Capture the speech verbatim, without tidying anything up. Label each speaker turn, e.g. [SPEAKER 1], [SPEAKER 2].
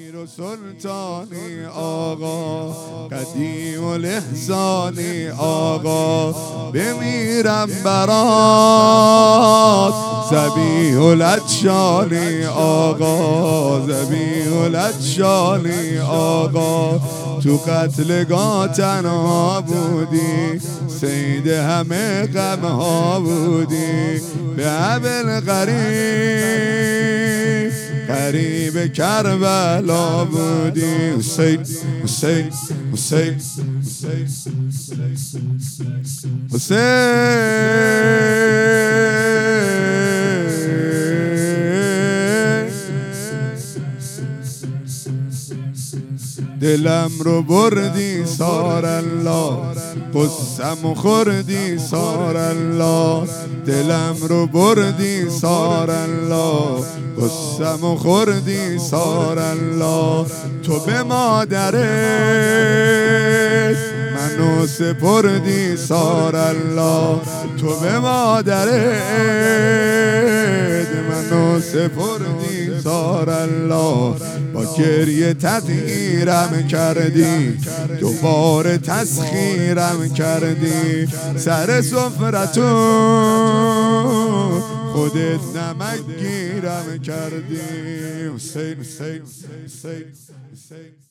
[SPEAKER 1] امیر و سلطانی آقا، قدیم و لحظانی آقا، بمیرم برات ذبیح العطشانی آقا، ذبیح العطشانی آقا. تو قتلگاه تنها بودی، سید همه غمها بودی، به ابل قریب قریب کربلا بودی. حسین حسین حسین دلم رو بردی سار الله، قسم خوردی سار الله. دلم رو بردی سار الله، قسم خوردی سار الله. تو به مادرت منو سپردی سار الله، تو به مادرت منو سپردی سار الله. با گریه تطهیرم کردی، دوباره تسخیرم کردی، سر سفرتون خودت نمک گیرم کردی. حسین حسین حسین حسین